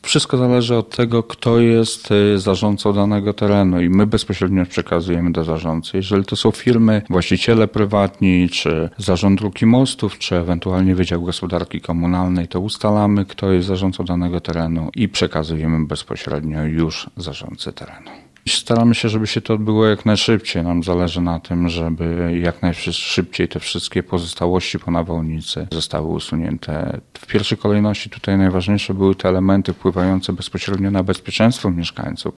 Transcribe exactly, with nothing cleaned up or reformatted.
Wszystko zależy od tego, kto jest zarządcą danego terenu i my bezpośrednio przekazujemy do zarządcy. Jeżeli to są firmy, właściciele prywatni, czy Zarząd Dróg i Mostów, czy ewentualnie Wydział Gospodarki Komunalnej, to ustalamy, kto jest zarządcą danego terenu i przekazujemy bezpośrednio już zarządcy terenu. Staramy się, żeby się to odbyło jak najszybciej. Nam zależy na tym, żeby jak najszybciej te wszystkie pozostałości po nawałnicy zostały usunięte. W pierwszej kolejności tutaj najważniejsze były te elementy wpływające bezpośrednio na bezpieczeństwo mieszkańców.